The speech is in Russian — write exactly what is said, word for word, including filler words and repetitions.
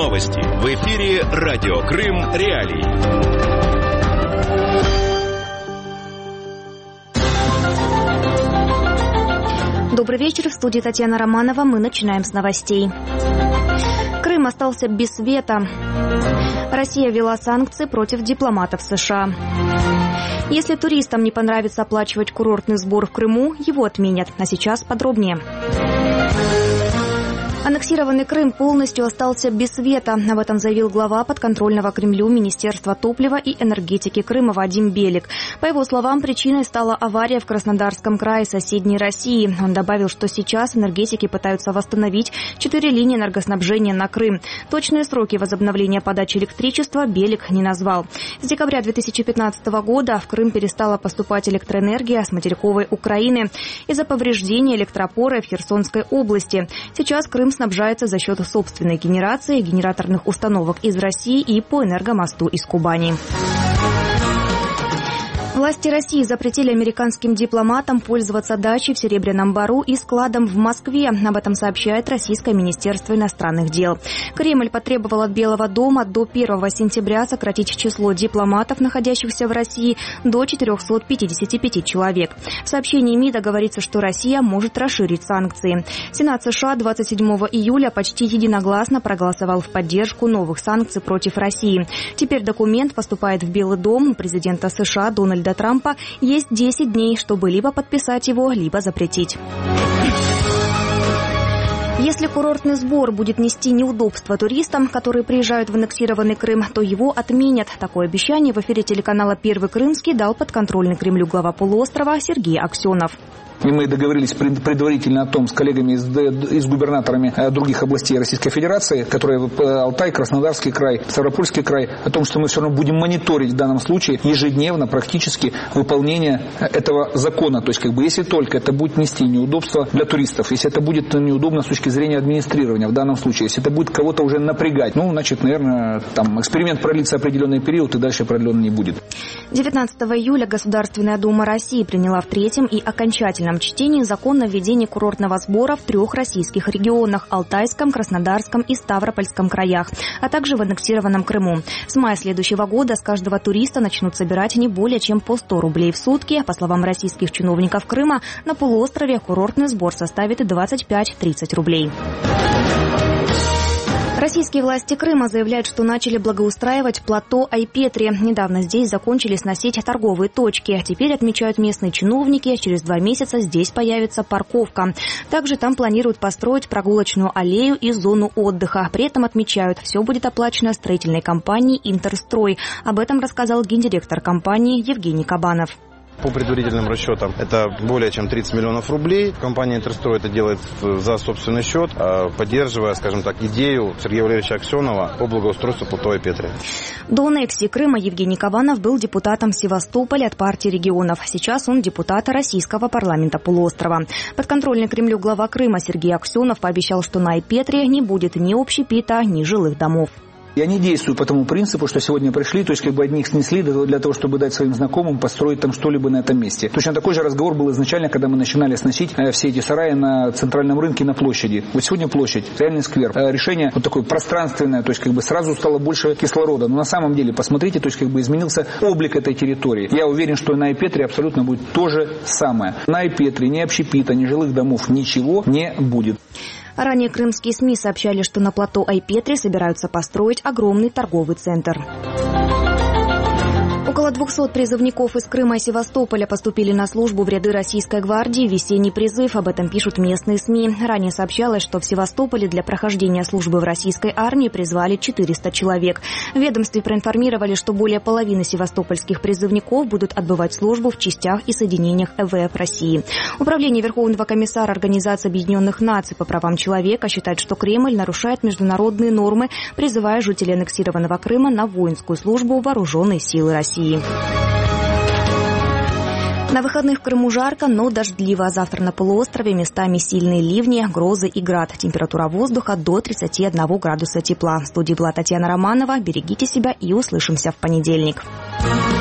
Новости. В эфире Радио Крым. Реалии. Добрый вечер. В студии Татьяна Романова. Мы начинаем с новостей. Крым остался без света. Россия ввела санкции против дипломатов США. Если туристам не понравится оплачивать курортный сбор в Крыму, его отменят. А сейчас подробнее. Аннексированный Крым полностью остался без света. Об этом заявил глава подконтрольного Кремлю Министерства топлива и энергетики Крыма Вадим Белик. По его словам, причиной стала авария в Краснодарском крае соседней России. Он добавил, что сейчас энергетики пытаются восстановить четыре линии энергоснабжения на Крым. Точные сроки возобновления подачи электричества Белик не назвал. С декабря две тысячи пятнадцатого года в Крым перестала поступать электроэнергия с материковой Украины из-за повреждения электропоры в Херсонской области. Сейчас Крым снабжается за счет собственной генерации, генераторных установок из России и по энергомосту из Кубани. Власти России запретили американским дипломатам пользоваться дачей в Серебряном Бору и складом в Москве. Об этом сообщает Российское министерство иностранных дел. Кремль потребовал от Белого дома до первого сентября сократить число дипломатов, находящихся в России, до четырехсот пятидесяти пяти человек. В сообщении МИДа говорится, что Россия может расширить санкции. Сенат США двадцать седьмого июля почти единогласно проголосовал в поддержку новых санкций против России. Теперь документ поступает в Белый дом. У президента США Дональда Трампа есть десять дней, чтобы либо подписать его, либо запретить. Если курортный сбор будет нести неудобства туристам, которые приезжают в аннексированный Крым, то его отменят. Такое обещание в эфире телеканала «Первый Крымский» дал подконтрольный Кремлю глава полуострова Сергей Аксенов. И мы договорились предварительно о том с коллегами из, из губернаторами других областей Российской Федерации, которые Алтай, Краснодарский край, Ставропольский край, о том, что мы все равно будем мониторить в данном случае ежедневно практически выполнение этого закона. То есть, как бы, если только это будет нести неудобства для туристов, если это будет неудобно с точки зрения администрирования в данном случае, если это будет кого-то уже напрягать, ну, значит, наверное, там эксперимент продлится определенный период и дальше продлен не будет. девятнадцатого июля Государственная Дума России приняла в третьем и окончательном чтении закон о введении курортного сбора в трех российских регионах – Алтайском, Краснодарском и Ставропольском краях, а также в аннексированном Крыму. С мая следующего года с каждого туриста начнут собирать не более чем по сто рублей в сутки. По словам российских чиновников Крыма, на полуострове курортный сбор составит двадцать пять - тридцать рублей. Российские власти Крыма заявляют, что начали благоустраивать плато Айпетри. Недавно здесь закончили сносить торговые точки. Теперь, отмечают местные чиновники, через два месяца здесь появится парковка. Также там планируют построить прогулочную аллею и зону отдыха. При этом, отмечают, все будет оплачено строительной компанией «Интерстрой». Об этом рассказал гендиректор компании Евгений Кабанов. По предварительным расчетам, это более чем тридцать миллионов рублей. Компания «Интерстрой» это делает за собственный счет, поддерживая, скажем так, идею Сергея Валерьевича Аксенова по благоустройству плато Айпетри. До аннексии Крыма Евгений Кабанов был депутатом Севастополя от партии регионов. Сейчас он депутат Российского парламента полуострова. Подконтрольный Кремлю глава Крыма Сергей Аксенов пообещал, что на Айпетри не будет ни общепита, ни жилых домов. Я не действую по тому принципу, что сегодня пришли, то есть как бы одних снесли для того, чтобы дать своим знакомым построить там что-либо на этом месте. Точно такой же разговор был изначально, когда мы начинали сносить все эти сараи на центральном рынке на площади. Вот сегодня площадь, реальный сквер. Решение вот такое пространственное, то есть как бы сразу стало больше кислорода. Но на самом деле, посмотрите, то есть как бы изменился облик этой территории. Я уверен, что на Айпетри абсолютно будет то же самое. На Айпетри ни общепита, ни жилых домов, ничего не будет. Ранее крымские СМИ сообщали, что на плато Айпетри собираются построить огромный торговый центр. Около двухсот призывников из Крыма и Севастополя поступили на службу в ряды Российской гвардии в весенний призыв. Об этом пишут местные СМИ. Ранее сообщалось, что в Севастополе для прохождения службы в российской армии призвали четыреста человек. В ведомстве проинформировали, что более половины севастопольских призывников будут отбывать службу в частях и соединениях э вэ эф России. Управление Верховного комиссара Организации Объединенных Наций по правам человека считает, что Кремль нарушает международные нормы, призывая жителей аннексированного Крыма на воинскую службу в вооруженные силы России. На выходных в Крыму жарко, но дождливо. Завтра на полуострове местами сильные ливни, грозы и град. Температура воздуха до тридцати одного градуса тепла. В студии была Татьяна Романова. Берегите себя и услышимся в понедельник.